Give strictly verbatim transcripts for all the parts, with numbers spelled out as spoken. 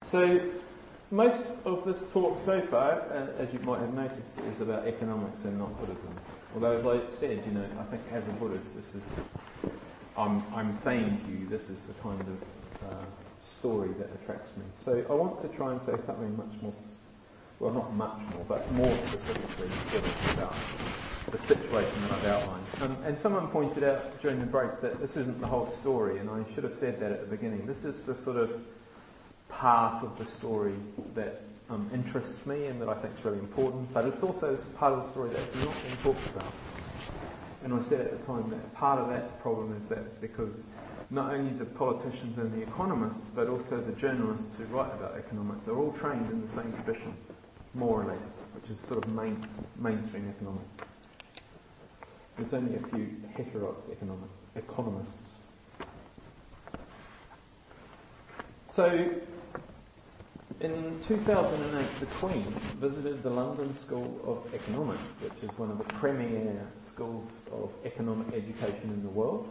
So, most of this talk so far, uh, as you might have noticed, is about economics and not Buddhism. Although, as I said, you know, I think as a Buddhist, this is, I'm, I'm saying to you, this is the kind of uh, story that attracts me. So I want to try and say something much more, well, not much more, but more specifically Buddhist about the situation that I've outlined. Um, and someone pointed out during the break that this isn't the whole story, and I should have said that at the beginning. This is the sort of part of the story that um, interests me and that I think is really important, but it's also this part of the story that's not being talked about. And I said at the time that part of that problem is that's because not only the politicians and the economists, but also the journalists who write about economics are all trained in the same tradition, more or less, which is sort of main, mainstream economics. There's only a few heterodox economic, economists. So, in two thousand eight, the Queen visited the London School of Economics, which is one of the premier schools of economic education in the world.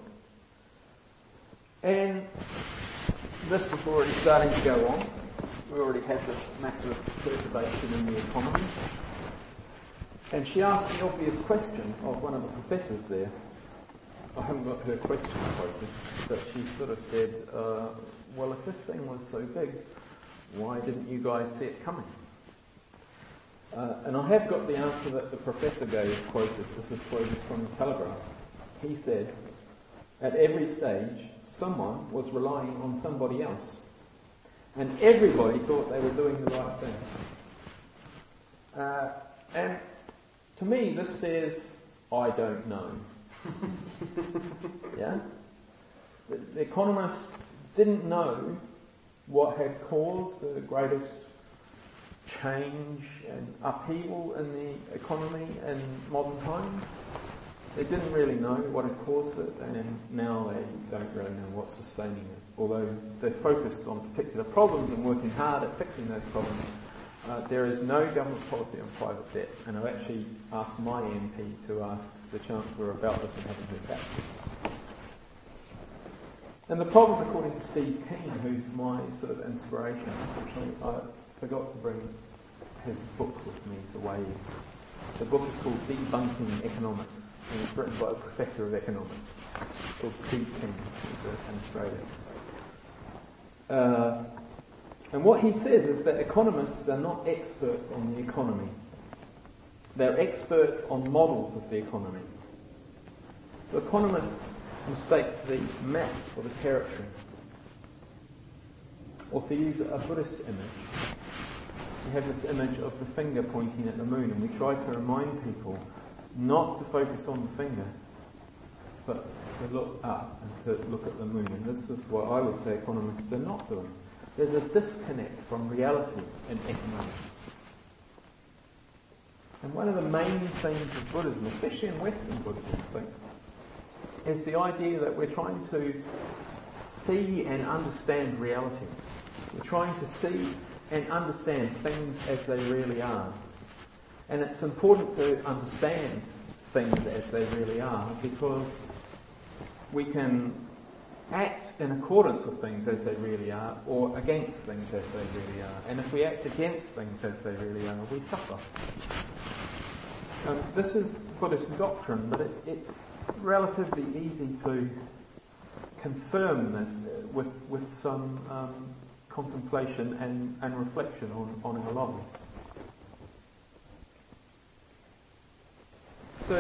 And this was already starting to go on. We already had this massive perturbation in the economy. And she asked the obvious question of one of the professors there. I haven't got her question closely, but she sort of said, uh, well, if this thing was so big, why didn't you guys see it coming? Uh, and I have got the answer that the professor gave quoted. This is quoted from the Telegraph. He said, at every stage, someone was relying on somebody else. And everybody thought they were doing the right thing. Uh, and to me, this says, I don't know. Yeah? The, the economists didn't know what had caused the greatest change and upheaval in the economy in modern times. They didn't really know what had caused it, and now they don't really know what's sustaining it. Although they're focused on particular problems and working hard at fixing those problems, uh, there is no government policy on private debt. And I've actually asked my M P to ask the Chancellor about this and haven't heard back. And the problem, according to Steve Keen, who's my sort of inspiration, unfortunately, I forgot to bring his book with me to weigh in. The book is called Debunking Economics, and it's written by a professor of economics called Steve Keen, who's an Australian. Uh, and what he says is that economists are not experts on the economy. They're experts on models of the economy. So economists mistake the map for the territory. Or to use a Buddhist image, we have this image of the finger pointing at the moon, and we try to remind people not to focus on the finger, but to look up and to look at the moon. And this is what I would say economists are not doing. There's a disconnect from reality in economics. And one of the main themes of Buddhism, especially in Western Buddhism, I think, is the idea that we're trying to see and understand reality. We're trying to see and understand things as they really are. And it's important to understand things as they really are because we can act in accordance with things as they really are or against things as they really are. And if we act against things as they really are, we suffer. Um, this is Buddhist doctrine, but it, it's relatively easy to confirm this with, with some um, contemplation and, and reflection on, on our lives. So,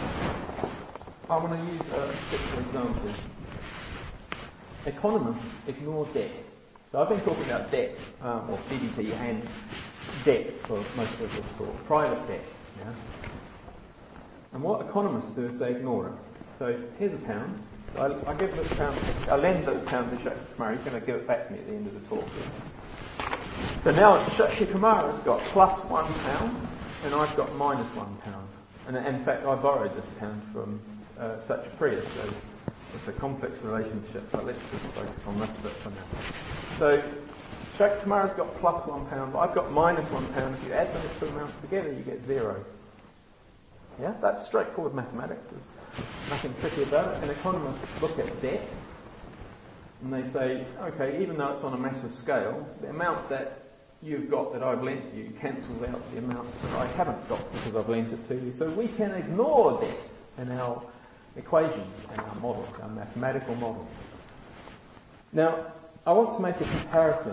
I want to use a particular example. Economists ignore debt. So I've been talking about debt, um, or G D P and debt for most of this talk, private debt. Yeah? And what economists do is they ignore it. So here's a pound. So I, I give this pound, I lend this pound to Shakti-Kumara. He's going to give it back to me at the end of the talk. So now Shakti-Kumara's got plus one pound, and I've got minus one pound. And in fact, I borrowed this pound from uh, Satyapriya, so it's a complex relationship, but let's just focus on this bit for now. So Shakti-Kumara's got plus one pound, but I've got minus one pound. If you add those two amounts together, you get zero. Yeah, that's straightforward mathematics. There's nothing tricky about it. And economists look at debt And they say, okay, even though it's on a massive scale, the amount that you've got that I've lent you cancels out the amount that I haven't got because I've lent it to you. So we can ignore debt in our equations and our models, our mathematical models. Now, I want to make a comparison.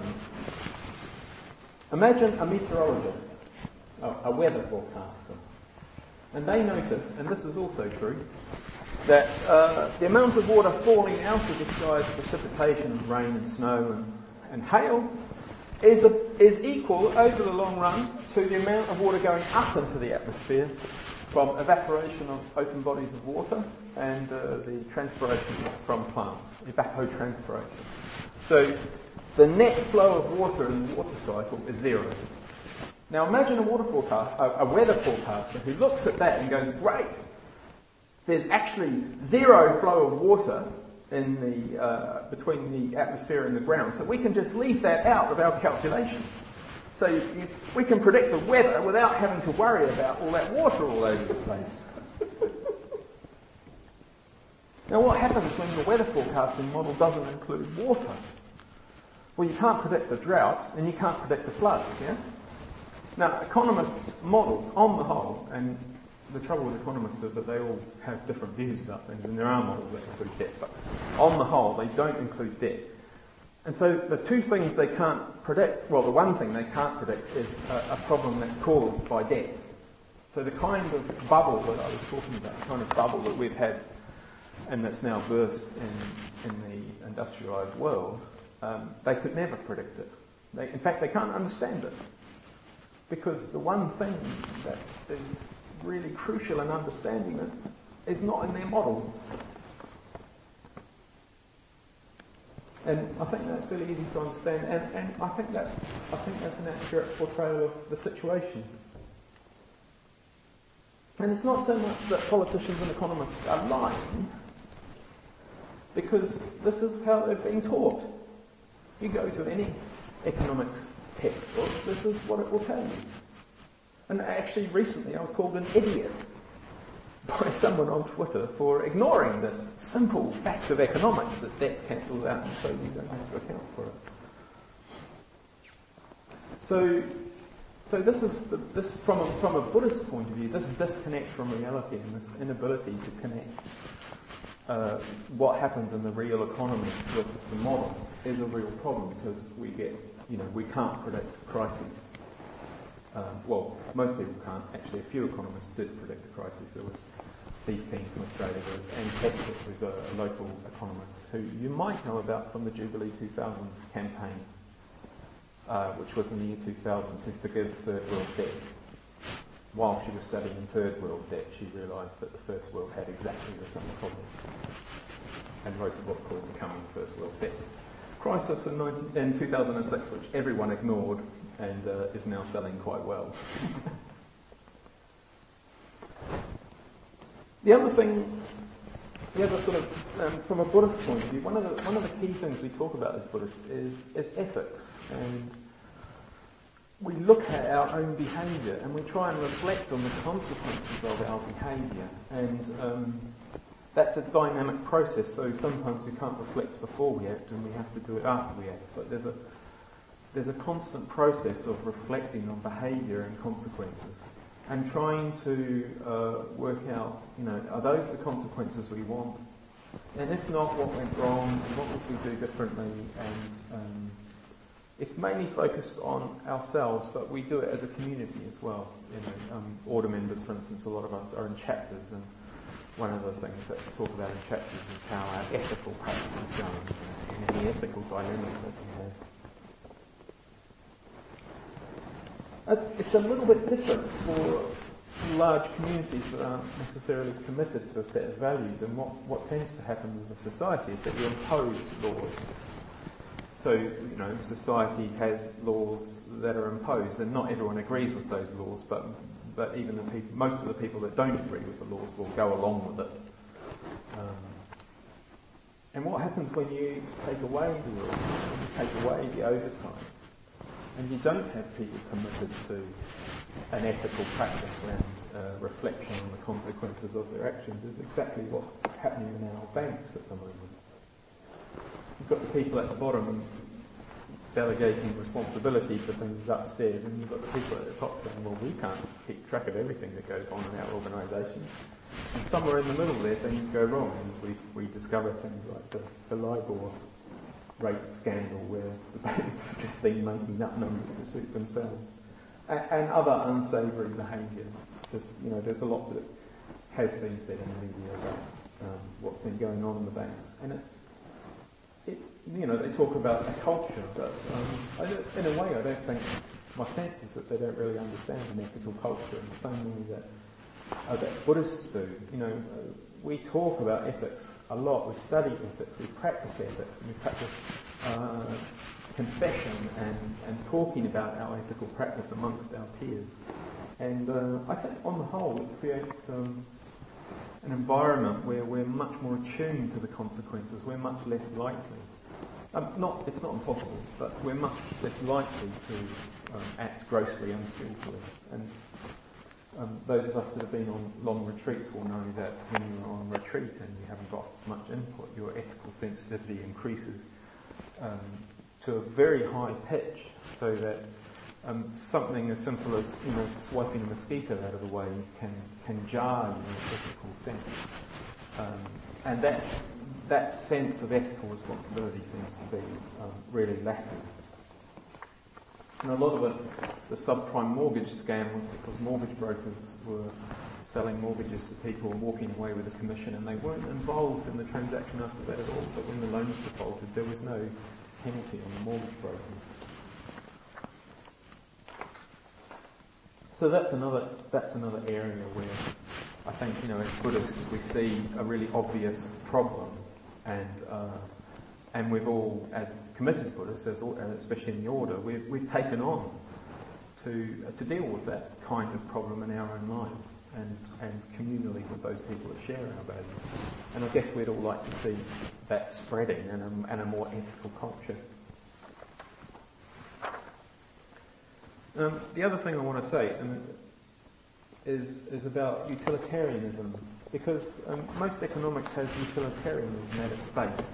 Imagine a meteorologist, a weather forecaster, and they notice, and this is also true, that uh, the amount of water falling out of the sky as precipitation and rain and snow and, and hail is, a, is equal over the long run to the amount of water going up into the atmosphere from evaporation of open bodies of water and uh, the transpiration from plants, evapotranspiration. So the net flow of water in the water cycle is zero. Now imagine a water forecast, a, a weather forecaster who looks at that and goes, great, there's actually zero flow of water in the uh, between the atmosphere and the ground, so we can just leave that out of our calculation. So you, you, we can predict the weather without having to worry about all that water all over the place. Now what happens when the weather forecasting model doesn't include water? Well, you can't predict the drought and you can't predict the floods, yeah? Now, economists' models, on the whole, and the trouble with economists is that they all have different views about things, and there are models that include debt, but on the whole, they don't include debt. And so the two things they can't predict, well, the one thing they can't predict is a, a problem that's caused by debt. So the kind of bubble that I was talking about, the kind of bubble that we've had and that's now burst in, in the industrialised world, um, they could never predict it. They, in fact, they can't understand it. Because the one thing that is really crucial in understanding it is not in their models. And I think that's really easy to understand, and, and I think that's I think that's an accurate portrayal of the situation. And it's not so much that politicians and economists are lying, because this is how they've been taught. You go to any economics textbook, this is what it will tell you. And actually recently I was called an idiot by someone on Twitter for ignoring this simple fact of economics that debt cancels out and so you don't have to account for it. So, so this is the, this from a, from a Buddhist point of view, this disconnect from reality and this inability to connect uh, what happens in the real economy with the models is a real problem, because we get, you know, we can't predict crises. Um, well, most people can't. Actually, a few economists did predict the crisis. There was Steve King from Australia, there was Anne Petchett, who's a, a local economist, who you might know about from the Jubilee two thousand campaign, uh, which was in the year two thousand to forgive Third World debt. While she was studying Third World debt, she realised that the First World had exactly the same problem, and wrote a book called Becoming First World Debt Crisis in, nineteen, in two thousand six, which everyone ignored and uh, is now selling quite well. The other thing, the other sort of, um, from a Buddhist point of view, one of the one of the key things we talk about as Buddhists is is ethics, and we look at our own behaviour and we try and reflect on the consequences of our behaviour, and um, that's a dynamic process. So sometimes we can't reflect before we act, and we have to do it after we act. But there's a there's a constant process of reflecting on behaviour and consequences, and trying to uh, work out, you know, are those the consequences we want? And if not, what went wrong? And what would we do differently? And um, it's mainly focused on ourselves, but we do it as a community as well. You know, um, order members, for instance, a lot of us are in chapters, and one of the things that we talk about in chapters is how our ethical practice is going, and any ethical dilemmas that we have. It's, it's a little bit different for large communities that aren't necessarily committed to a set of values, and what, what tends to happen with a society is that you impose laws. So, you know, society has laws that are imposed, and not everyone agrees with those laws, but but even the people, most of the people that don't agree with the laws will go along with it. Um, and what happens when you take away the rules, when you take away the oversight, and you don't have people committed to an ethical practice and uh, reflection on the consequences of their actions, is exactly what's happening in our banks at the moment. you've got the people at the bottom delegating responsibility for things upstairs, and you've got the people at the top saying, well, we can't keep track of everything that goes on in our organisation. And somewhere in the middle there, things go wrong, and we, we discover things like the, the LIBOR rate scandal, where the banks have just been making up numbers to suit themselves, and, and other unsavoury behaviour. There's, you know, there's a lot that has been said in the media about um, what's been going on in the banks, and it's, it, you know, they talk about a culture, but um, I don't, in a way, I don't think, my sense is that they don't really understand an ethical culture in the same way that uh, that Buddhists do. You know, uh, we talk about ethics a lot. We study ethics. We practice ethics, and we practice uh, confession and, and talking about our ethical practice amongst our peers. And uh, I think, on the whole, it creates um, an environment where we're much more attuned to the consequences. We're much less likely. Um, not, it's not impossible, but we're much less likely to um, act grossly unskillfully. And um, those of us that have been on long retreats will know that when you're on retreat and you haven't got much input, your ethical sensitivity increases um, to a very high pitch, so that um, something as simple as, you know, swiping a mosquito out of the way can can jar you in a ethical sense, um, and that. That sense of ethical responsibility seems to be um, really lacking. And a lot of it, the subprime mortgage scam was because mortgage brokers were selling mortgages to people and walking away with a commission, and they weren't involved in the transaction after that at all. So when the loans defaulted, there was no penalty on the mortgage brokers. So that's another that's another area where I think, you know, as Buddhists we see a really obvious problem. And uh, and we've all, as committed Buddhists, as all, especially in the order, we've, we've taken on to uh, to deal with that kind of problem in our own lives, and, and communally with those people that share our values. And I guess we'd all like to see that spreading and a, and a more ethical culture. Um, the other thing I want to say um, is is about utilitarianism. Because um, most economics has utilitarianism at its base.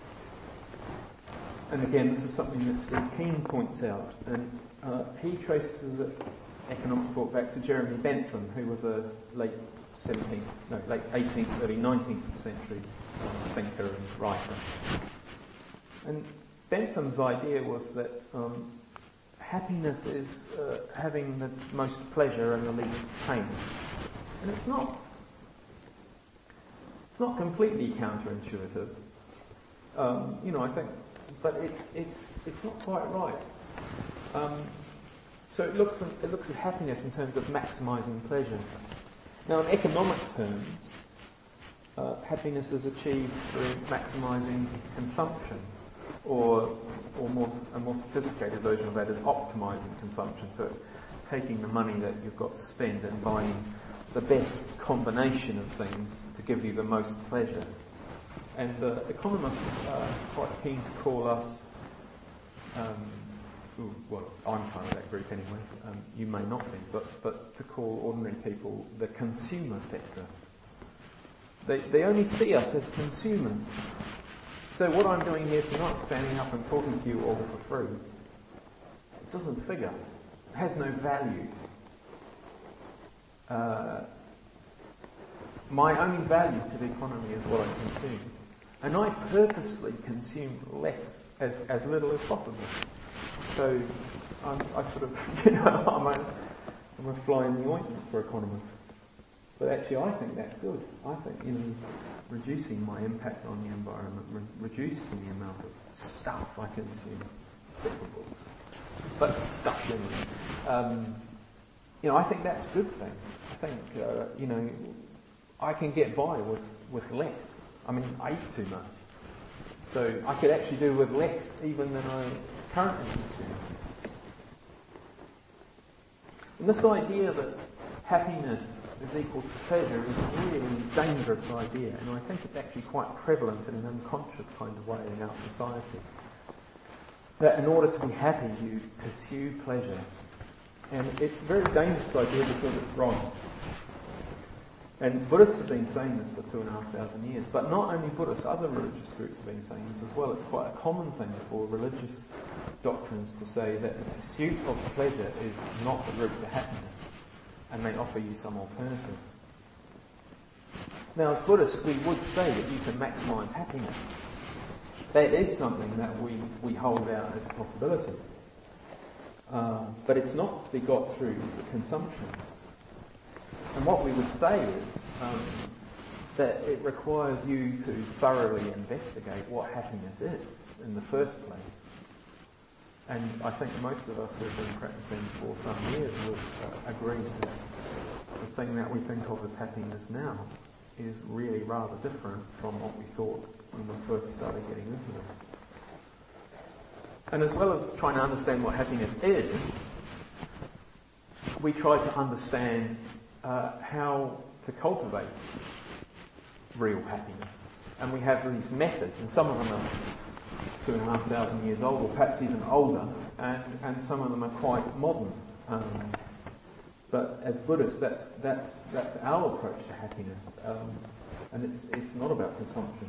And again, this is something that Steve Keen points out. And uh, he traces it, economic thought back to Jeremy Bentham, who was a late seventeenth, no, late eighteenth, early nineteenth century uh, thinker and writer. And Bentham's idea was that um, happiness is uh, having the most pleasure and the least pain. And it's not. It's not completely counterintuitive, um, you know. I think, but it's it's it's not quite right. Um, so it looks it looks at happiness in terms of maximising pleasure. Now, in economic terms, uh, happiness is achieved through maximising consumption, or or more a more sophisticated version of that is optimising consumption. So it's taking the money that you've got to spend and buying the best combination of things to give you the most pleasure. And uh, economists are quite keen to call us, um, ooh, well, I'm part of that group anyway, um, you may not be, but, but to call ordinary people the consumer sector. They, they only see us as consumers. So what I'm doing here tonight, standing up and talking to you all for free, it doesn't figure. It has no value. Uh, my only value to the economy is what I consume, and I purposely consume less, as as little as possible. So I'm, I sort of, you know, I'm a, I'm a fly in the ointment for economists. But actually, I think that's good. I think, you know, reducing my impact on the environment, re- reducing the amount of stuff I consume, except for books, but stuff generally. Um, You know, I think that's a good thing. I think, uh, you know, I can get by with, with less. I mean, I eat too much. So I could actually do with less even than I currently consume. And this idea that happiness is equal to pleasure is a really dangerous idea, and I think it's actually quite prevalent in an unconscious kind of way in our society. That in order to be happy, you pursue pleasure. And it's a very dangerous idea because it's wrong. And Buddhists have been saying this for two and a half thousand years, but not only Buddhists, other religious groups have been saying this as well. It's quite a common thing for religious doctrines to say that the pursuit of pleasure is not the route to happiness, and they offer you some alternative. Now, as Buddhists, we would say that you can maximise happiness. That is something that we, we hold out as a possibility. Uh, but it's not to be got through consumption. And what we would say is um, that it requires you to thoroughly investigate what happiness is in the first place. And I think most of us who have been practicing for some years would uh, agree that the thing that we think of as happiness now is really rather different from what we thought when we first started getting into this. And as well as trying to understand what happiness is, we try to understand uh, how to cultivate real happiness. And we have these methods, and some of them are two and a half thousand years old, or perhaps even older, and, and some of them are quite modern. Um, but as Buddhists, that's that's that's our approach to happiness, um, and it's it's not about consumption.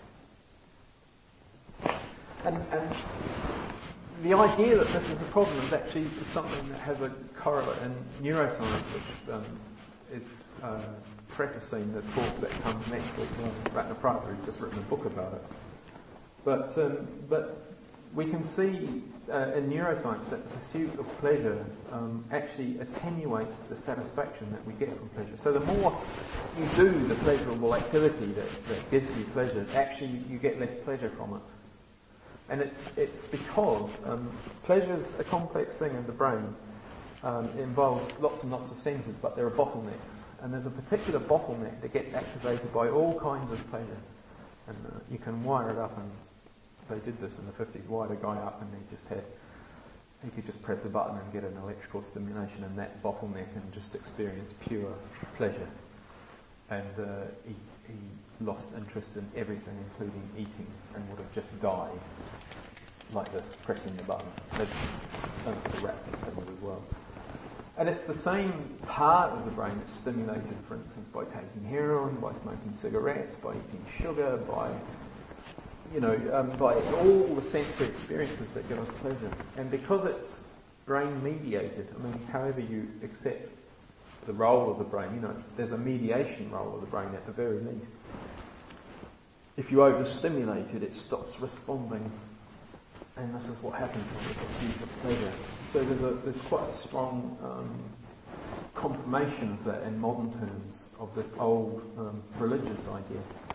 And, and the idea that this is a problem is actually something that has a correlate in neuroscience, which um, is uh, prefacing the talk that comes next week. Ratnaprabhu has just written a book about it. But um, but we can see uh, in neuroscience that the pursuit of pleasure um, actually attenuates the satisfaction that we get from pleasure. So the more you do the pleasurable activity that, that gives you pleasure, actually you get less pleasure from it. And it's it's because um, pleasure's a complex thing in the brain. Um, it involves lots and lots of centres, but there are bottlenecks. And there's a particular bottleneck that gets activated by all kinds of pleasure. And uh, you can wire it up, and they did this in the fifties, wired a guy up and he just had, he could just press a button and get an electrical stimulation in that bottleneck and just experience pure pleasure. And uh, he, he lost interest in everything, including eating, and would have just died like this, pressing the button. They've done it for rats and things as well. And it's the same part of the brain that's stimulated, for instance, by taking heroin, by smoking cigarettes, by eating sugar, by, you know, um, by all the sensory experiences that give us pleasure. And because it's brain mediated, I mean, however you accept the role of the brain, you know, it's, there's a mediation role of the brain at the very least. If you overstimulate it, it stops responding. And this is what happens when we perceive of pleasure. So there's a there's quite a strong um, confirmation of that in modern terms of this old um, religious idea.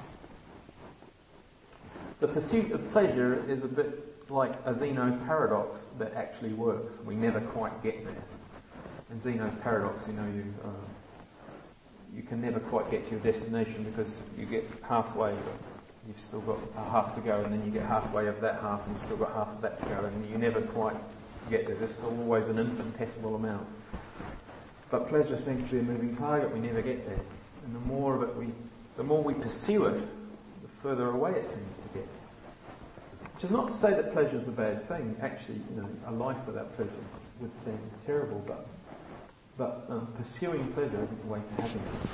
The pursuit of pleasure is a bit like a Zeno's paradox that actually works. We never quite get there. In Zeno's paradox, you know, you uh, you can never quite get to your destination because you get halfway, but you've still got a half to go, and then you get halfway of that half, and you've still got half of that to go, and you never quite get there. There's always an infinitesimal amount. But pleasure seems to be a moving target. We never get there, and the more of it we, the more we pursue it, the further away it seems to get. Which is not to say that pleasure is a bad thing. Actually, you know, a life without pleasure would seem terrible, but but um, pursuing pleasure isn't the way to happiness.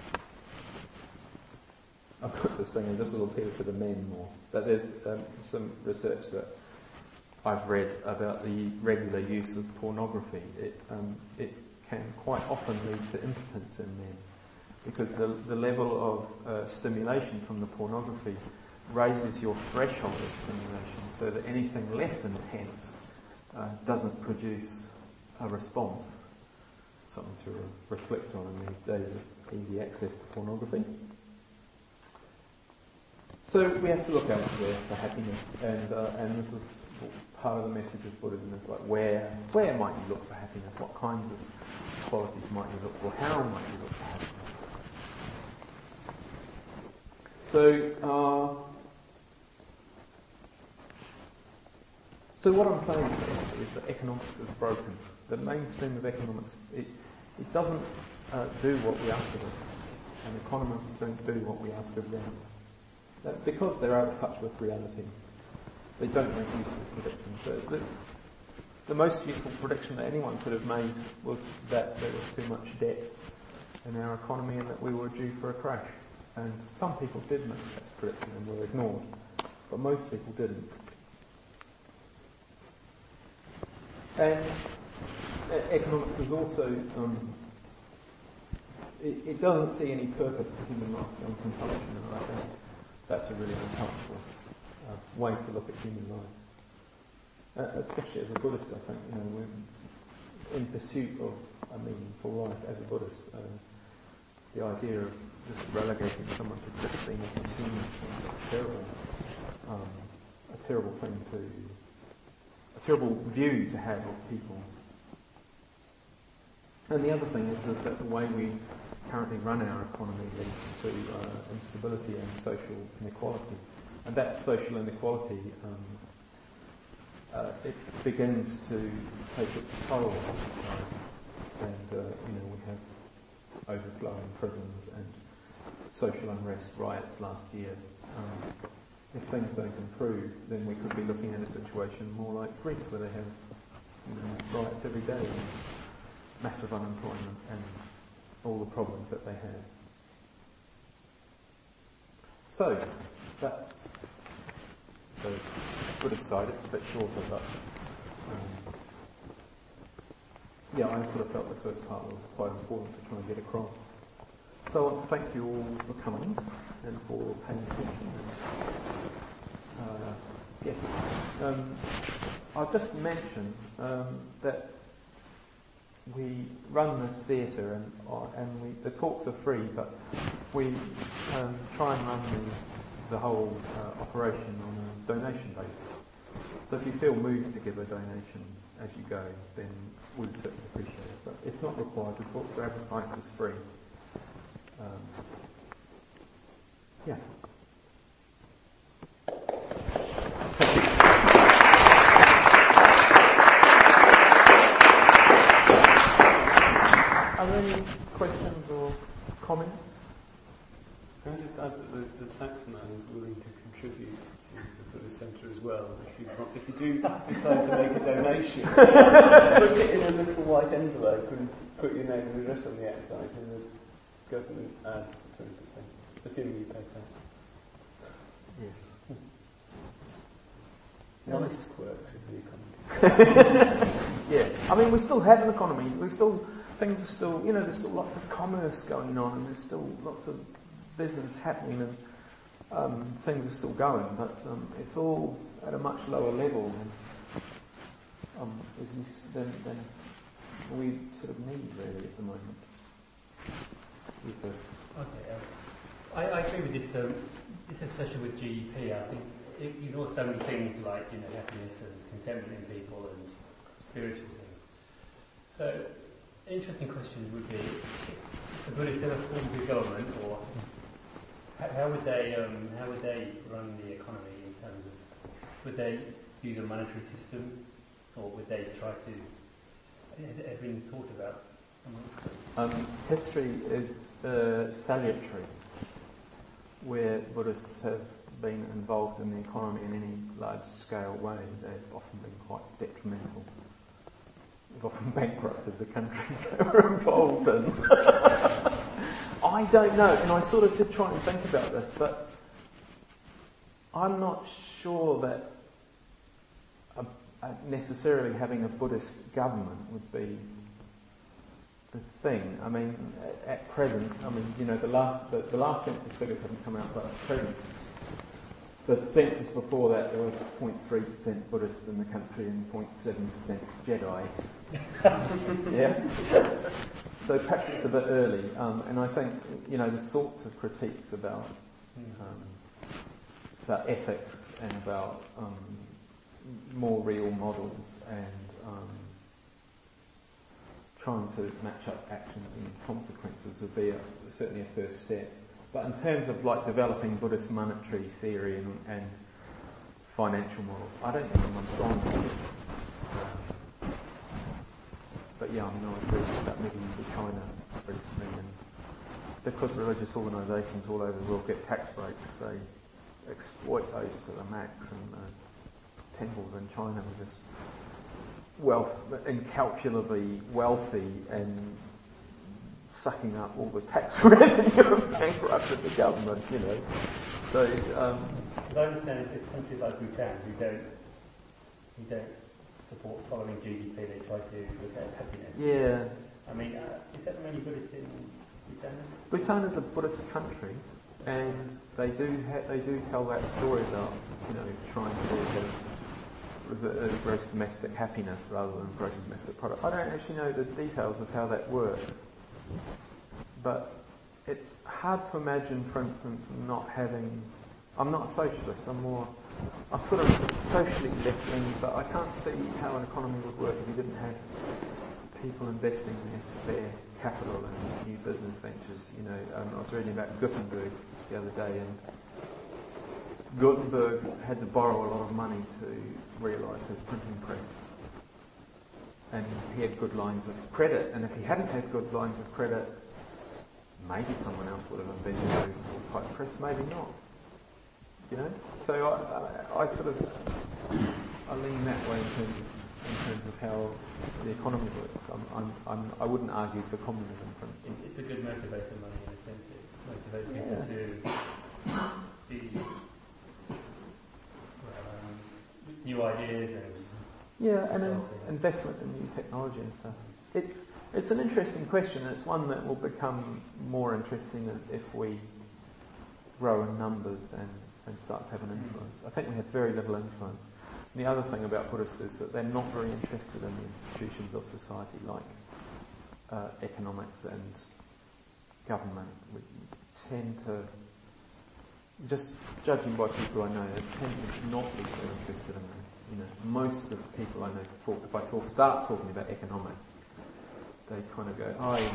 I've got this thing, and this will appeal to the men more. But there's um, some research that I've read about the regular use of pornography. It um, it can quite often lead to impotence in men because the the level of uh, stimulation from the pornography raises your threshold of stimulation, so that anything less intense uh, doesn't produce a response. Something to re- reflect on in these days of easy access to pornography. So we have to look elsewhere for happiness, and uh, and this is part of the message of Buddhism is like where where might you look for happiness? What kinds of qualities might you look for? How might you look for happiness? So uh, so what I'm saying is that economics is broken. The mainstream of economics it it doesn't uh, do what we ask of it, and economists don't do what we ask of them. Because they're out of touch with reality, they don't make useful predictions. So the, the most useful prediction that anyone could have made was that there was too much debt in our economy and that we were due for a crash. And some people did make that prediction and were ignored, but most people didn't. And economics is also, um, it, it doesn't see any purpose to human life beyond consumption, and I think that's a really uncomfortable uh, way to look at human life. Uh, especially as a Buddhist, I think, you know, we're in pursuit of a meaningful life as a Buddhist. Uh, the idea of just relegating someone to just being a consumer is a terrible, um, a terrible thing to, a terrible view to have of people. And the other thing is, is that the way we currently run our economy leads to uh, instability and social inequality. And that social inequality, um, uh, it begins to take its toll on society. And, uh, you know, we have overflowing prisons and social unrest, riots last year. Um, if things don't improve, then we could be looking at a situation more like Greece, where they have, you know, riots every day, and massive unemployment, and all the problems that they have. So, that's the Buddhist side. It's a bit shorter, but um, yeah, I sort of felt the first part was quite important to try and get across. So I want to thank you all for coming and for paying attention. Uh, yes, um, I'll just mention um, that we run this theatre, and uh, and we, the talks are free, but we um, try and run the, the whole uh, operation on a donation basis. So if you feel moved to give a donation as you go, then we'd certainly appreciate it. But it's not required. The talks are advertised as free. Um, yeah. Are there any questions or comments? Can I just add that the, the taxman is willing to contribute to the Buddhist Centre as well. If you, if you do decide to make a donation, put it in a little white envelope and put your name and address on the outside, and the government adds twenty percent, assuming you pay tax. Yes. Nice quirks of the economy. Yeah, I mean, we still have an economy. We still, things are still, you know, there's still lots of commerce going on, and there's still lots of business happening, and um, things are still going, but um, it's all at a much lower level than, um, than, than we sort of need really at the moment. You first. Okay, um, I, I agree with this um, this obsession with G D P. I think it ignores so many things like, you know, happiness and contentment in people and spiritual things. So, an interesting question would be, if the Buddhists ever formed a government, or how, how would they um, how would they run the economy in terms of, would they use a monetary system, or would they try to? Has it ever been thought about? Um, history is uh, salutary, where Buddhists have been involved in the economy in any large-scale way. They've often been quite detrimental. They've often bankrupted the countries they were involved in. I don't know, and I sort of did try and think about this, but I'm not sure that a, a necessarily having a Buddhist government would be the thing. I mean, at, at present, I mean, you know, the last the, the last census figures haven't come out, but at present, the census before that, there were zero point three percent Buddhists in the country and zero point seven percent Jedi. Yeah. So perhaps it's a bit early, um, and I think, you know, the sorts of critiques about um, about ethics and about um, more real models and um, trying to match up actions and consequences would be a, certainly a first step. But in terms of like developing Buddhist monetary theory and, and financial models, I don't think anyone's gone there. But yeah, I mean, I was reading about medieval China recently, and because religious organisations all over the world get tax breaks, they exploit those to the max, and uh, temples in China are just wealth, incalculably wealthy and sucking up all the tax revenue and bankrupted the government, you know. So, um, as I understand it, it's countries like Bhutan who don't, who don't support following G D P, they try to look at happiness. yeah. I mean, uh, is that many Buddhists in Bhutan? Bhutan is a Buddhist country, and they do ha- they do tell that story about, you know, trying to have was a, a gross domestic happiness rather than gross domestic product. I don't actually know the details of how that works, but it's hard to imagine, for instance, not having. I'm not a socialist. I'm more. I'm sort of socially left-wing, but I can't see how an economy would work if you didn't have people investing their spare capital in new business ventures. You know, um, I was reading about Gutenberg the other day, and Gutenberg had to borrow a lot of money to realise his printing press. And he had good lines of credit, and if he hadn't had good lines of credit, maybe someone else would have invented a type press, maybe not. You know? So I, I, I sort of I lean that way in terms of in terms of how the economy works. I'm, I'm, I'm, I wouldn't argue for communism, for instance. It's a good motivator, money, in a sense. It motivates people Yeah. to be well, um, new ideas and Yeah, and in, solve things. investment in new technology and stuff. It's it's an interesting question. It's one that will become more interesting if we grow in numbers and, and start to have an influence. I think we have very little influence. And the other thing about Buddhists is that they're not very interested in the institutions of society like uh, economics and government. We tend to, just judging by people I know, they tend to not be so interested in them. You know, most of the people I know talk, if I talk, start talking about economics, they kind of go, oh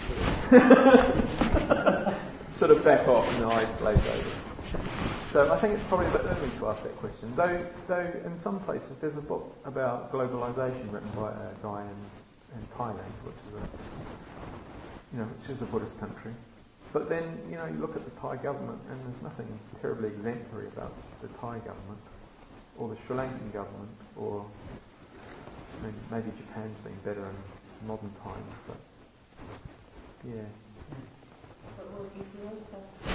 yeah. Sort of back off and the eyes glaze over. So I think it's probably a bit early to ask that question. Though, though in some places there's a book about globalisation written by a guy in, in Thailand, which is a, you know, which is a Buddhist country. But then, you know, you look at the Thai government and there's nothing terribly exemplary about the Thai government, or the Sri Lankan government, or I mean, maybe Japan's been better in modern times, but yeah. But will you feel so?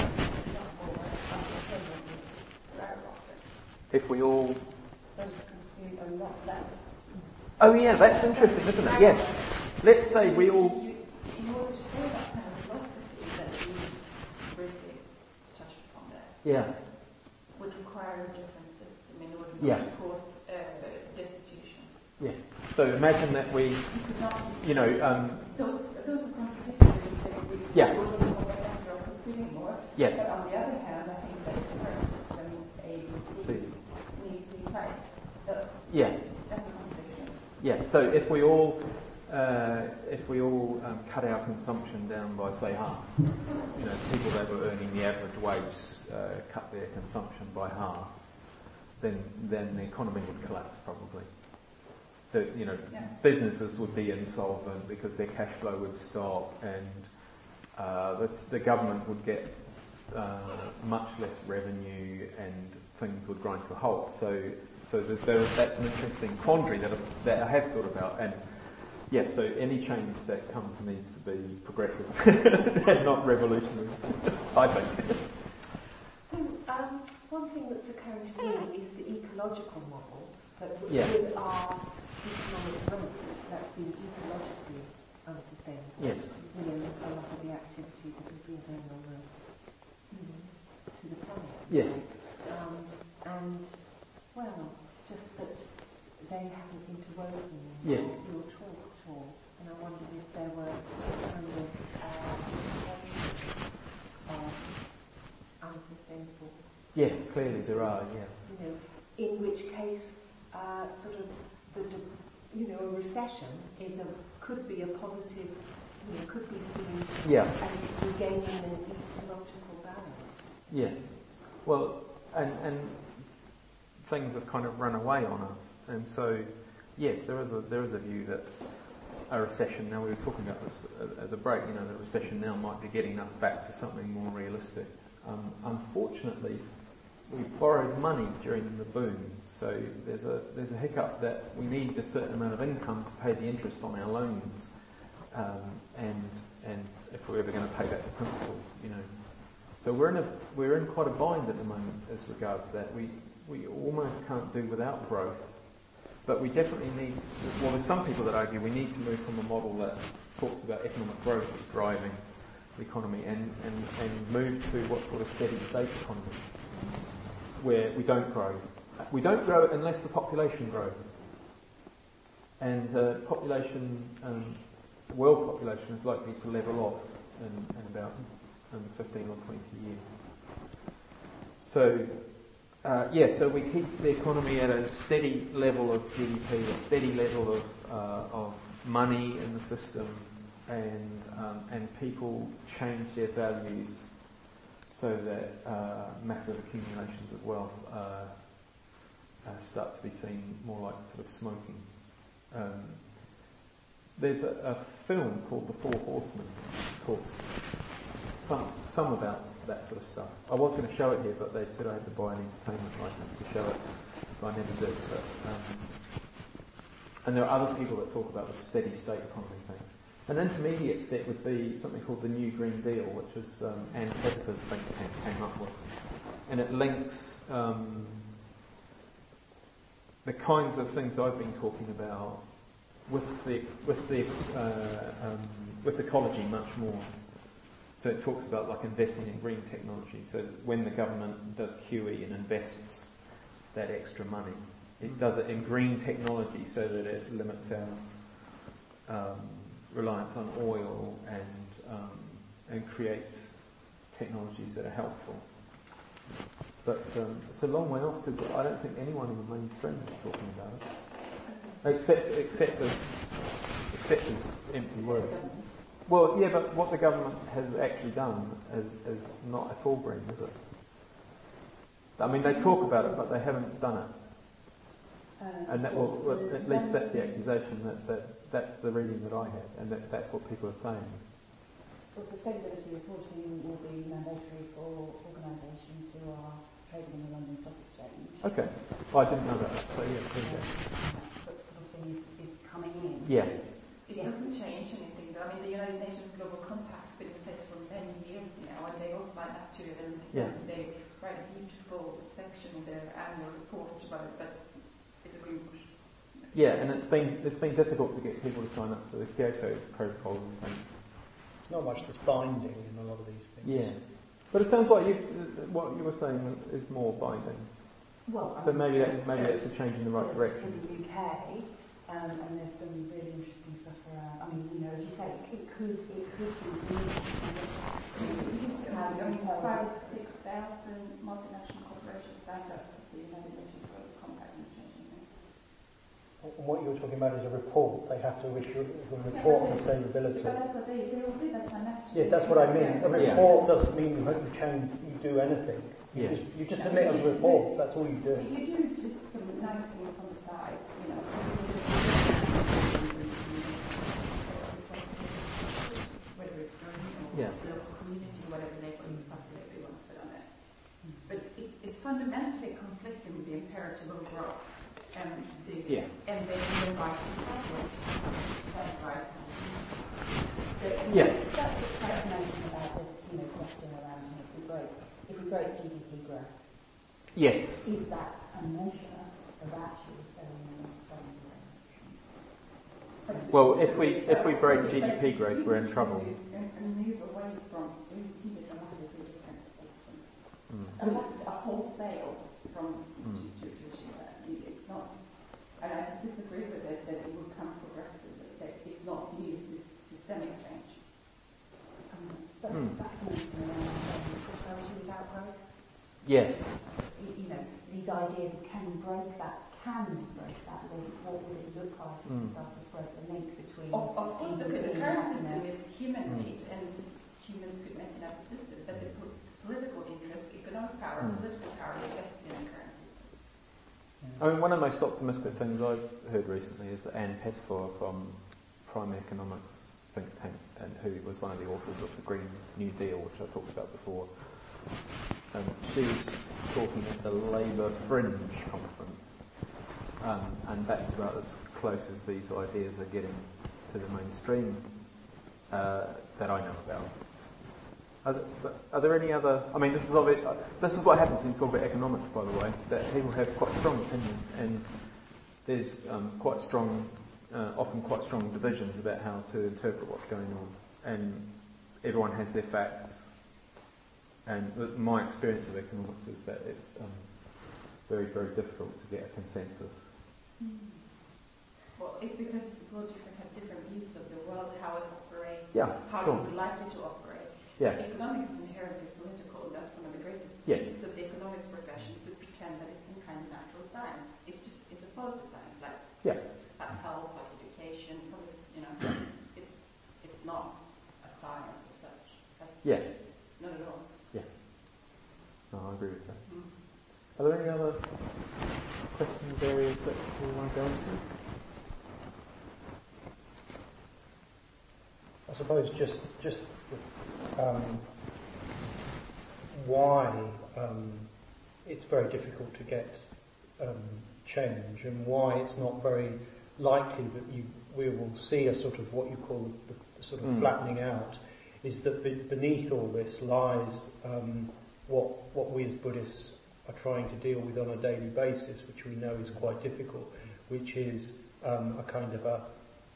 If we all... So you can see a lot less. Oh yeah, that's interesting, isn't it? Yes. Let's say we all... You, in order to feel that kind of velocity that you briefly touched upon there, Yeah. would require a different system in order Yeah. to cause uh, destitution. Yeah. So imagine that we, You could not... you know... Um, Those, those are contradictory. You say we Yeah. we're looking for better or consuming more. Yes. But on the other hand, I think that the current system, A, B, C, See. needs to be placed. Uh, yeah. That's a contradiction. Yeah. So if we all... Uh, if we all um, cut our consumption down by, say, half, you know, people that were earning the average wage uh, cut their consumption by half, then then the economy would collapse probably. The, you know, Yeah. businesses would be insolvent because their cash flow would stop, and uh, the, the government would get uh, much less revenue, and things would grind to a halt. So, so that there, that's an interesting quandary that I, that I have thought about. And yes, so any change that comes needs to be progressive and not revolutionary, I think. So, um, one thing that's occurring to me is the ecological model, but with Yeah. our economic growth, that's been ecologically unsustainable. Yes. You know, a lot of the activity that has been going on the, you know, to the planet. Yes. Um, and, well, just that they haven't interwoven in Yes. your talk at all. And I wondered if there were kind of uh, uh, unsustainable, Yeah, clearly there are, yeah. you know, in which case, uh, sort of, the, de- you know, a recession is a could be a positive, you know, could be seen Yeah. as regaining an ecological balance. Yes. Well, and, and things have kind of run away on us. And so, yes, there is a there is a view that a recession, now we were talking about this at, at the break, you know, the recession now might be getting us back to something more realistic. Um, unfortunately, we borrowed money during the boom, so there's a there's a hiccup that we need a certain amount of income to pay the interest on our loans. um, and and if we're ever going to pay back the principal, you know. So we're in a we're in quite a bind at the moment as regards that. We we almost can't do without growth, but we definitely need. Well, there's some people that argue we need to move from a model that talks about economic growth as driving the economy and, and, and move to what's called a steady state economy, where we don't grow. We don't grow unless the population grows. And uh, population, um, world population is likely to level off in, in about um, fifteen or twenty years. So, uh, yeah, so we keep the economy at a steady level of G D P, a steady level of, uh, of money in the system, and um, and people change their values so that uh, massive accumulations of wealth uh, uh, start to be seen more like sort of smoking. Um, there's a, a film called The Four Horsemen that talks some some about that sort of stuff. I was going to show it here, but they said I had to buy an entertainment license to show it, so I never did. But, um, and there are other people that talk about the steady state economy thing. An intermediate step would be something called the New Green Deal, which is um, Ann Pettifer's think tank came up with, and it links um, the kinds of things I've been talking about with the with the uh, um, with ecology much more. So it talks about like investing in green technology. So when the government does Q E and invests that extra money, it does it in green technology so that it limits our um, reliance on oil and um, and creates technologies that are helpful. But um, it's a long way off because I don't think anyone in the mainstream is talking about it, except except as except as empty words. Well, yeah, but what the government has actually done is, is not at all green, is it? I mean, they talk about it, but they haven't done it. Uh, And that, well, well, at least that's the accusation, that, that that's the reading that I had, and that, that's what people are saying. Well, sustainability reporting will be mandatory for organisations who are trading in the London Stock Exchange. Okay. Well, I didn't know that, so yeah, there you go. That sort of thing is, is coming in. Yeah. It doesn't change anything, though. I mean, the United Nations Global Compact has been in place for many years now, and they all signed up to it, and Yeah. they write a beautiful section in their annual report about it, but it's a greenwash. Yeah, and it's been it's been difficult to get people to sign up to the Kyoto Protocol and things. There's not much that's binding in a lot of these things. Yeah. But it sounds like you, what you were saying is more binding. Well, So maybe that maybe that's a change in the right direction. In the U K, um, and there's some really interesting stuff around. I mean, you know, as you say, it could it could be. Um, only five, six thousand multinational corporations signed up to the United Nations Global Compact and change anything. And what you were talking about is a report. They have to issue a report on sustainability. But that's what they, they will do, that sign up to. Yes, that's what I mean. A Yeah. report doesn't mean you hope you change, you do anything. You Yeah. just, you just submit a report. That's all you do. But you do just some nice things on the side, you know. Whether it's green or Yeah. local community, whatever they can facilitate, they want to put on it. But it, it's fundamentally conflicting with the imperative of growth and the Yeah. and the human rights and progress. That's right. Yeah. That's what's fascinating about this, you know, question around you know, if we break if we break G D P growth, Yes. is that a measure of actually staying in the same direction? Well, if we if we break G D P growth, we're in trouble. And, and move away from in a dramatically different system. Mm. And that's a wholesale from Mm. to, to, to achieve that. It's not, and I disagree with it that it will come progressively, that it's not really sys- systemic change. Um, so Hmm. fascinating around um, prosperity without growth. Yes. You, you know, these ideas of can you break that, can you break that link? What would it look like if Hmm. you started to break the link between Of, of course, the, G D P the current and system happiness? is human-made, Mm. and humans could maintain up the system, but the po- political interest, economic power, Mm. political power is vested in the current system. I mean, one of the most optimistic things I've heard recently is that Ann Pettifer from Prime Economics think tank, and who was one of the authors of the Green New Deal, which I talked about before. Um, she was talking at the Labour Fringe conference, um, and that's about as close as these ideas are getting to the mainstream uh, that I know about. Are there, are there any other? I mean, this is of it. This is what happens when you talk about economics, by the way. That people have quite strong opinions, and there's um, quite strong, uh, often quite strong divisions about how to interpret what's going on, and everyone has their facts. And my experience of economics is that it's um, very, very difficult to get a consensus. Mm. Well, it's because people different have different views of the world, how it operates, Yeah, how sure. you would like it to operate. Yeah. Economics is inherently political. That's one of the greatest Yes. mistakes of the economics professions to pretend that it's some kind of natural science. It's just it's a policy science, like Yeah. uh, health, like education. Probably, you know, it's it's not a science as such. That's Yeah. Not at all. No, I agree with that. Mm. Are there any other questions, areas that we want to go into? I suppose just just um, why um, it's very difficult to get um, change, and why it's not very likely that you we will see a sort of what you call the, the sort of Mm. flattening out, is that be, beneath all this lies um, what what we as Buddhists are trying to deal with on a daily basis, which we know is quite difficult, which is um, a kind of a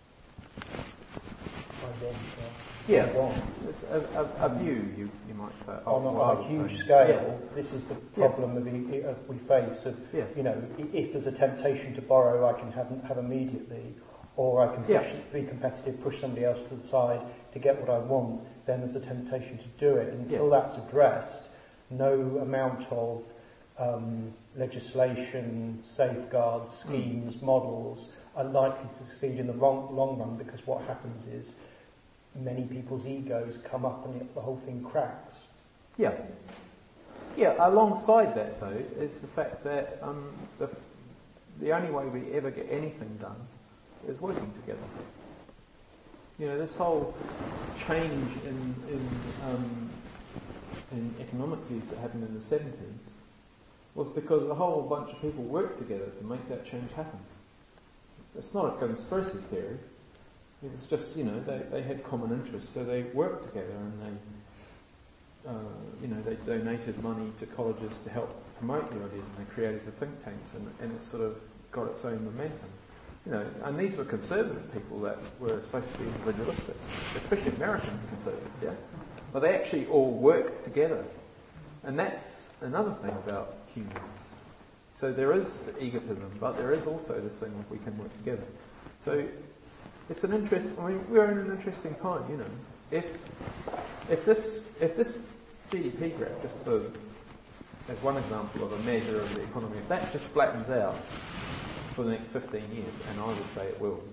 I want, uh, Yeah. I want. It's a, a, a view, you, you might say. On a, Well, I on a would huge say. scale, this is the problem that we, uh, we face. Of, Yeah. you know, i- if there's a temptation to borrow, I can have have immediately, or I can push, Yeah. be competitive, push somebody else to the side to get what I want. Then there's a temptation to do it. Until Yeah. that's addressed, no amount of um, legislation, safeguards, schemes, mm. models are likely to succeed in the long, long run, because what happens is many people's egos come up and it, the whole thing cracks. Yeah. Yeah, alongside that, though, is the fact that um, the, the only way we ever get anything done is working together. You know, this whole change in, in, um, in economic views that happened in the seventies was because a whole bunch of people worked together to make that change happen. It's not a conspiracy theory. It was just, you know, they, they had common interests, so they worked together, and they, uh, you know, they donated money to colleges to help promote the ideas, and they created the think tanks, and, and it sort of got its own momentum. You know, and these were conservative people that were supposed to be individualistic, especially American conservatives, yeah? But they actually all worked together. And that's another thing about humans. So there is the egotism, but there is also this thing of we can work together. So it's an interest. I mean, we're in an interesting time, you know. If if this if this G D P graph, just for, as one example of a measure of the economy, if that just flattens out for the next fifteen years, and I would say it will,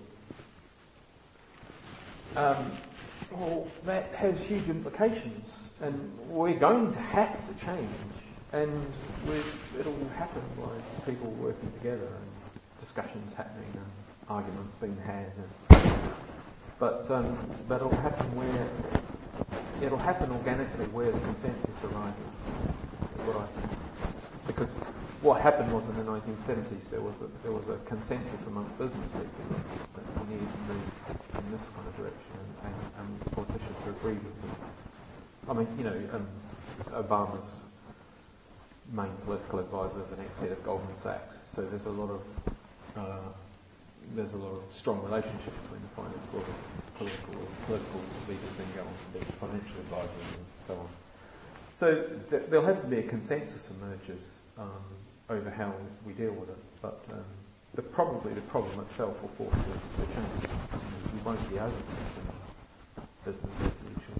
um, well, that has huge implications, and we're going to have to change, and we're, it'll happen by people working together and discussions happening and arguments being had. And, but um, but it'll happen where it'll happen organically where the consensus arises. Is what I think. Because what happened was in the nineteen seventies there was a, there was a consensus among business people that we needed to move in this kind of direction, and, and, and politicians who agreed with them. I mean, you know, um, Obama's main political advisor is an ex-head of Goldman Sachs, so there's a lot of uh, there's a lot of strong relationship between the finance world and political political leaders then go on to be financial advisors and so on. So th- there'll have to be a consensus emerges um, over how we deal with it, but um, the, probably the problem itself will force the, the change. I mean, we won't be able to do business as usual.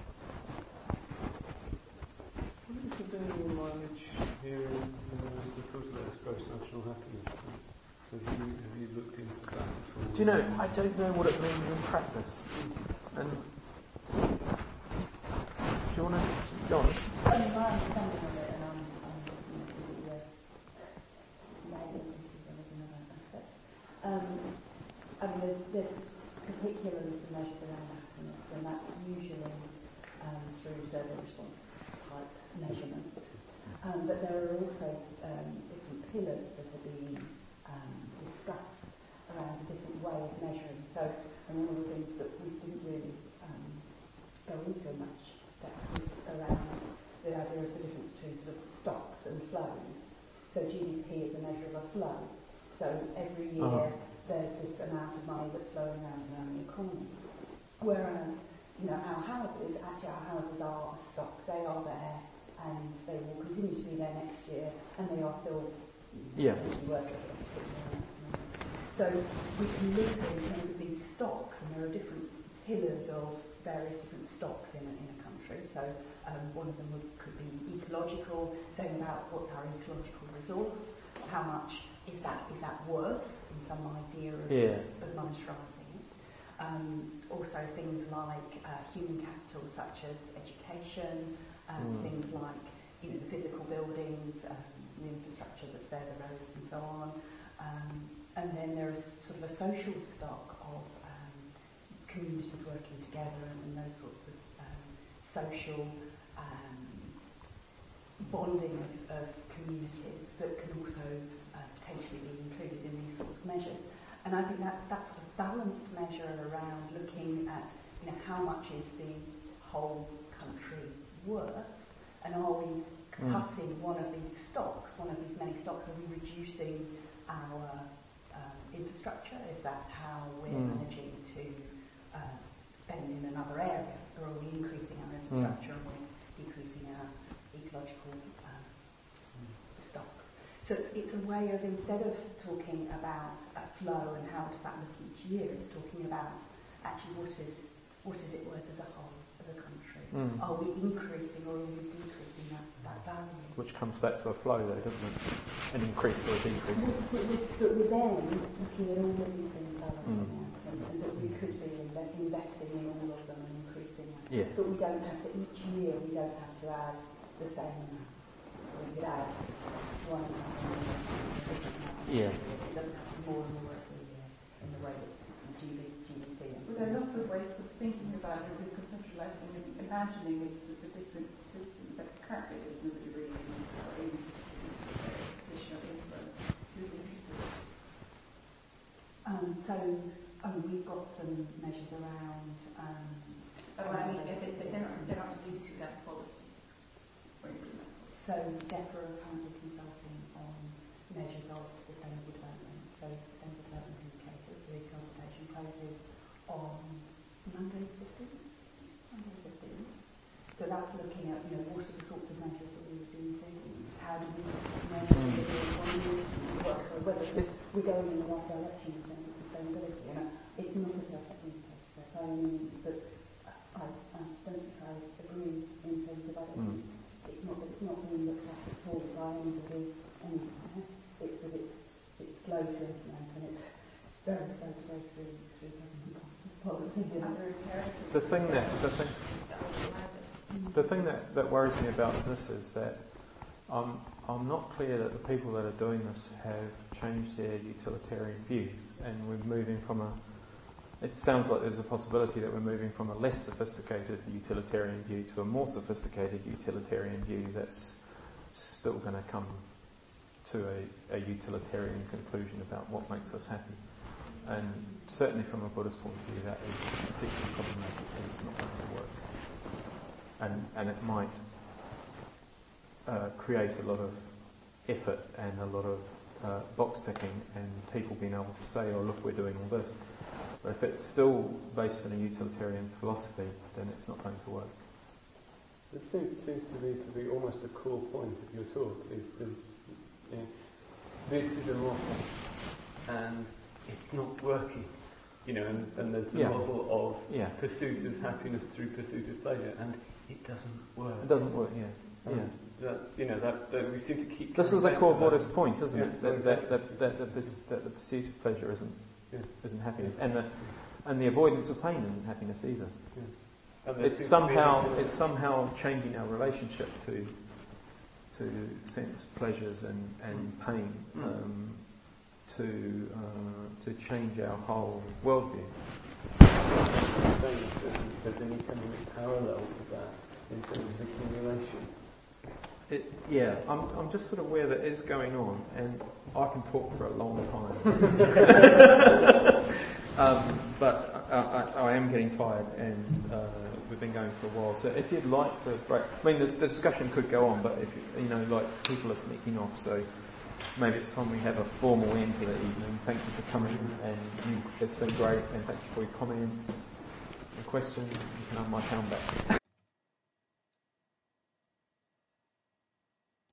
I wonder if there's any mileage here in uh, the thought about this gross national happiness. Have you, have you looked into that at all? Do you know, I don't know what it means in practice. And do you want to go on? I mean, my understanding of it, and I'm, I'm looking at the uh, liabilities as well as in other aspects. Um, I mean, there's, there's particularly some measures around happiness, and that's usually um, through survey response type measurements. Um, but there are also um, different pillars that are being um, discussed around a different way of measuring. So, and one of the things that we didn't really um, flow. So every year Uh-huh. there's this amount of money that's flowing around around the economy. Whereas, you know, our houses, actually our houses are a stock. They are there and they will continue to be there next year, and they are still Yeah. worth it at a particular amount. So we can look at in terms of these stocks, and there are different pillars of various different stocks in a, in a country. So um, one of them would, could be ecological, saying about what's our ecological resource, how much is that is that worth in some idea of, Yeah. of monetarising it. Um, also things like uh, human capital, such as education, um, Mm. things like you know the physical buildings, um, the infrastructure that's there, the roads and so on. Um, and then there is sort of a social stock of um, communities working together and, and those sorts of um, social um, bonding of, of communities that can also uh, potentially be included in these sorts of measures. And I think that that sort of balanced measure around looking at you know how much is the whole country worth, and are we Mm. cutting one of these stocks, one of these many stocks, are we reducing our um, infrastructure? Is that how we're Mm. managing to uh, spend in another area? Or are we increasing our infrastructure and we're decreasing our ecological um, stocks? So it's, it's a way of, instead of talking about a flow and how does that look each year, it's talking about actually what is what is it worth as a whole, as a country? Mm. Are we increasing or are we decreasing that, that value? Which comes back to a flow, though, doesn't it? An increase or a decrease. But we're then looking at all of these things balancing Mm. out, and, and that we could be inve- investing in all of them and increasing that. Yes. But we don't have to, each year we don't have to add the same amount. We could add one amount and then a different amount. Yeah. It doesn't have to be more and more every year in the way that sort of G D P. Well, there are lots of ways of thinking about it, and conceptualising and imagining it as a different system, but currently there's nobody really in a position of influence who's interested. Um, so, I mean, we've got some measures around. Um, But I mean, if they- they're not, they're not used to that policy. Or anything like that. So DEFRA are currently consulting on measures of sustainable development. So sustainable development indicators, the consultation closes on Monday the fifteenth. Monday the fifteenth. So that's looking at, you know, what are the sorts of measures that we would be including? How do we measure the economy? Well, so whether It's, we're going in the right direction in terms of sustainability. And it's not a perfect indicator by any means, but I, I don't think I agree in terms of I don't Mm. think it's not that it's not being looked at at all by anybody anywhere. It's that it's it's slow to implement and it's very slow to go through through government policy. As a imperative. the thing that the thing That was allowed. the thing that, that worries me about this is that I'm I'm not clear that the people that are doing this have changed their utilitarian views, and we're moving from a. It sounds like there's a possibility that we're moving from a less sophisticated utilitarian view to a more sophisticated utilitarian view that's still going to come to a, a utilitarian conclusion about what makes us happy. And certainly from a Buddhist point of view, that is particularly problematic, and it's not going to work. And, and it might uh, create a lot of effort and a lot of uh, box ticking and people being able to say, oh look, we're doing all this. But if it's still based on a utilitarian philosophy, then it's not going to work. It seems, seems to me to be almost the core point of your talk, is, is you know, this is a model and it's not working. You know, and, and there's the Yeah. model of Yeah. pursuit of happiness through pursuit of pleasure, and it doesn't work. It doesn't work, yeah. Um, yeah. That, you know, that, that we seem to keep. This is coming a back core to that. Buddhist point, isn't Yeah, it? That, exactly. that, that, that, that, this, that the pursuit of pleasure isn't Yeah. isn't happiness, and the and the avoidance of pain isn't happiness either. And there It's seems to be somehow a- it's somehow changing our relationship to to sense pleasures and, and pain Mm. um, to uh, to change our whole worldview. saying if there's, there's an economic parallel to that in terms of accumulation. It, yeah, I'm I'm just sort of aware that it's going on, and I can talk for a long time. um, but I, I, I am getting tired, and uh, we've been going for a while. So if you'd like to break, I mean, the, the discussion could go on, but if you, you know, like people are sneaking off, so maybe it's time we have a formal end to the evening. Thank you for coming, and you, it's been great, and thank you for your comments and questions. You can have my pound back.